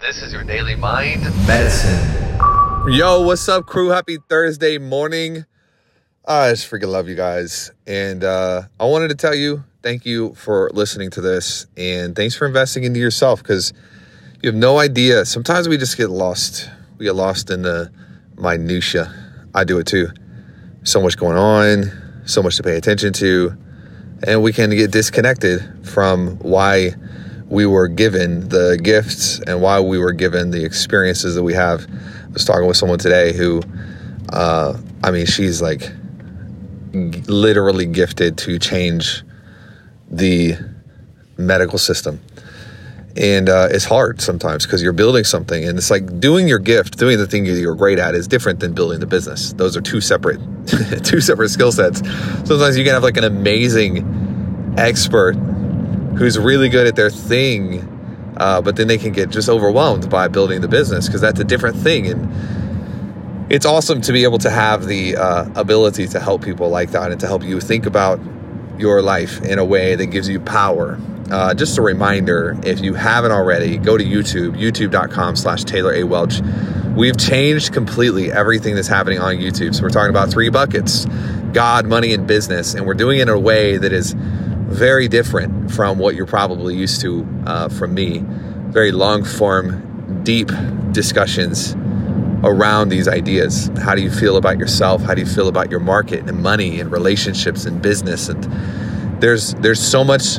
This is your daily mind medicine. Yo, what's up, crew? Happy Thursday morning. I just freaking love you guys. And I wanted to tell you, thank you for listening to this. And thanks for investing into yourself, because you have no idea. Sometimes we just get lost. We get lost in the minutia. I do it too. So much going on, so much to pay attention to. And we can get disconnected from why we were given the gifts and why we were given the experiences that we have. I was talking with someone today who, she's like literally gifted to change the medical system. And it's hard sometimes because you're building something, and it's like doing your gift, doing the thing you're great at is different than building the business. Those are two separate skill sets. Sometimes you can have like an amazing expert who's really good at their thing, but then they can get just overwhelmed by building the business because that's a different thing. And it's awesome to be able to have the ability to help people like that and to help you think about your life in a way that gives you power. Just a reminder, if you haven't already, go to youtube.com/Taylor A. Welch. We've changed completely everything that's happening on YouTube. So we're talking about 3 buckets: God, money, and business. And we're doing it in a way that is very different from what you're probably used to from me. Very long form, deep discussions around these ideas. How do you feel about yourself? How do you feel about your market and money and relationships and business? And there's so much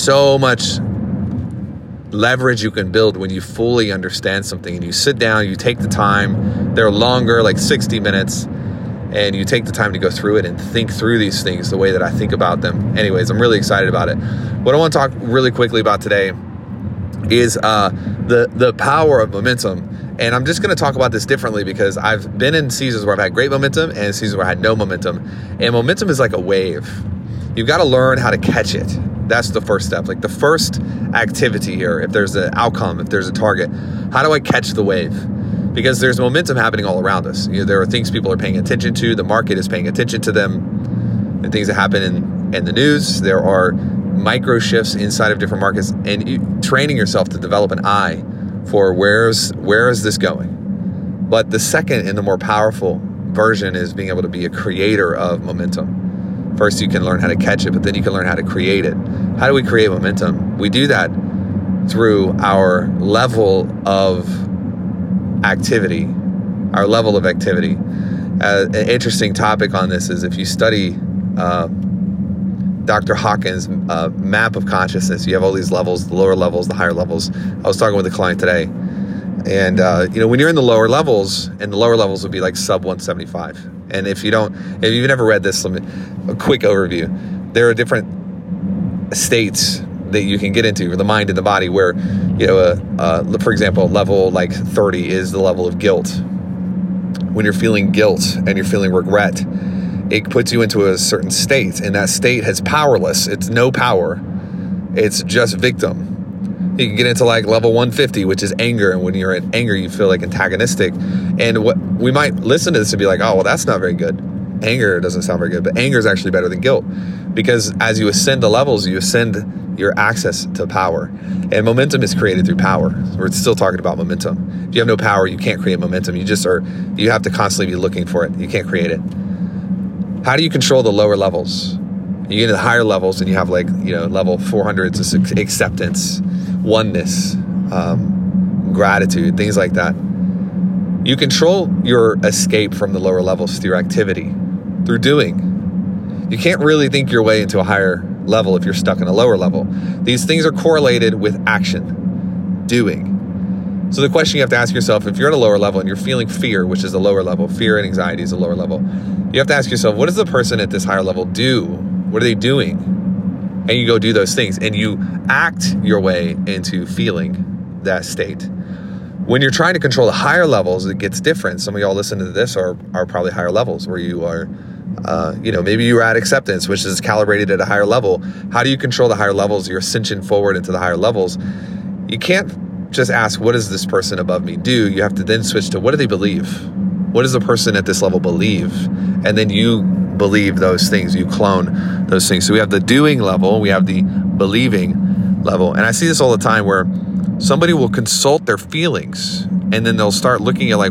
leverage you can build when you fully understand something and you sit down, you take the time. They're longer, like 60 minutes. And you take the time to go through it and think through these things the way that I think about them. Anyways, I'm really excited about it. What I want to talk really quickly about today is the power of momentum. And I'm just going to talk about this differently because I've been in seasons where I've had great momentum and seasons where I had no momentum. And momentum is like a wave. You've got to learn how to catch it. That's the first step. Like the first activity here, if there's an outcome, if there's a target, how do I catch the wave? Because there's momentum happening all around us. There are things people are paying attention to. The market is paying attention to them. And things that happen in the news. There are micro shifts inside of different markets. And training yourself to develop an eye for where is this going. But the second and the more powerful version is being able to be a creator of momentum. First, you can learn how to catch it, but then you can learn how to create it. How do we create momentum? We do that through our level of activity, our level of activity. An interesting topic on this is if you study Dr. Hawkins' map of consciousness, you have all these levels, the lower levels, the higher levels. I was talking with a client today, and when you're in the lower levels, and the lower levels would be like sub 175. And if you've never read this, a quick overview. There are different states that you can get into for the mind and the body where, for example, level like 30 is the level of guilt. When you're feeling guilt and you're feeling regret, it puts you into a certain state, and that state has powerless. It's no power. It's just victim. You can get into like level 150, which is anger. And when you're in anger, you feel like antagonistic. And what we might listen to this and be like, oh, well, that's not very good. Anger doesn't sound very good, but anger is actually better than guilt, because as you ascend the levels, you ascend your access to power. And momentum is created through power. We're still talking about momentum. If you have no power, you can't create momentum. You have to constantly be looking for it. You can't create it. How do you control the lower levels? You get into the higher levels and you have level 400 is acceptance, oneness, gratitude, things like that. You control your escape from the lower levels through activity, through doing. You can't really think your way into a higher level if you're stuck in a lower level. These things are correlated with action, doing. So the question you have to ask yourself, if you're at a lower level and you're feeling fear, which is a lower level, fear and anxiety is a lower level, you have to ask yourself, what does the person at this higher level do? What are they doing? And you go do those things and you act your way into feeling that state. When you're trying to control the higher levels, it gets different. Some of y'all listening to this are probably higher levels where you are, maybe you're at acceptance, which is calibrated at a higher level. How do you control the higher levels? Your ascension forward into the higher levels. You can't just ask, what does this person above me do? You have to then switch to, what do they believe? What does the person at this level believe? And then you believe those things. You clone those things. So we have the doing level. We have the believing level. And I see this all the time where somebody will consult their feelings, and then they'll start looking at like,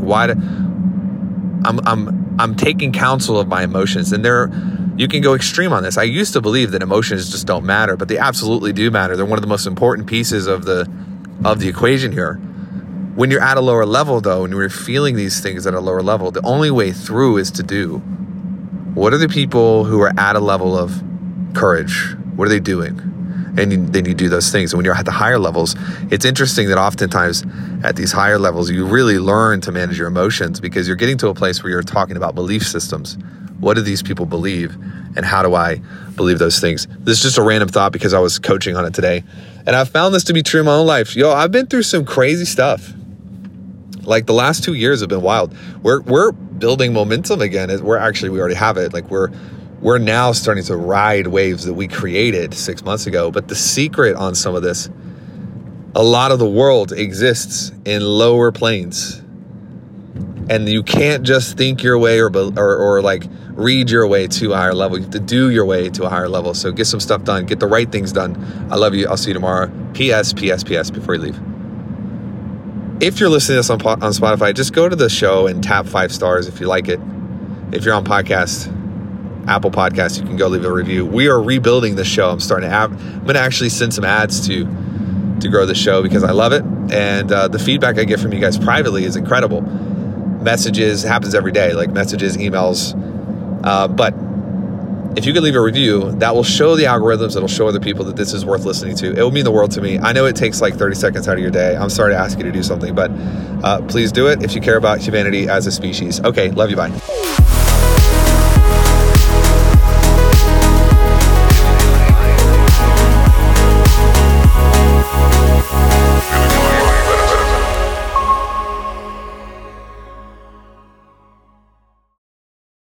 I'm taking counsel of my emotions. And you can go extreme on this. I used to believe that emotions just don't matter, but they absolutely do matter. They're one of the most important pieces of the equation here. When you're at a lower level, though, and you're feeling these things at a lower level, the only way through is to do. What are the people who are at a level of courage? What are they doing? And then you do those things. And when you're at the higher levels, it's interesting that oftentimes at these higher levels, you really learn to manage your emotions, because you're getting to a place where you're talking about belief systems. What do these people believe? And how do I believe those things? This is just a random thought because I was coaching on it today. And I've found this to be true in my own life. I've been through some crazy stuff. Like the last 2 years have been wild. We're building momentum again. We already have it. Like we're now starting to ride waves that we created 6 months ago. But the secret on some of this, a lot of the world exists in lower planes. And you can't just think your way or like read your way to a higher level. You have to do your way to a higher level. So get some stuff done. Get the right things done. I love you. I'll see you tomorrow. P.S. before you leave. If you're listening to this on Spotify, just go to the show and tap 5 stars if you like it. If you're on podcast, Apple Podcasts, you can go leave a review. We are rebuilding the show. I'm going to actually send some ads to grow the show because I love it. And the feedback I get from you guys privately is incredible. Messages happens every day, like messages, emails. But if you could leave a review, that will show the algorithms. It'll show other people that this is worth listening to. It will mean the world to me. I know it takes like 30 seconds out of your day. I'm sorry to ask you to do something, but please do it if you care about humanity as a species. Okay, love you, bye.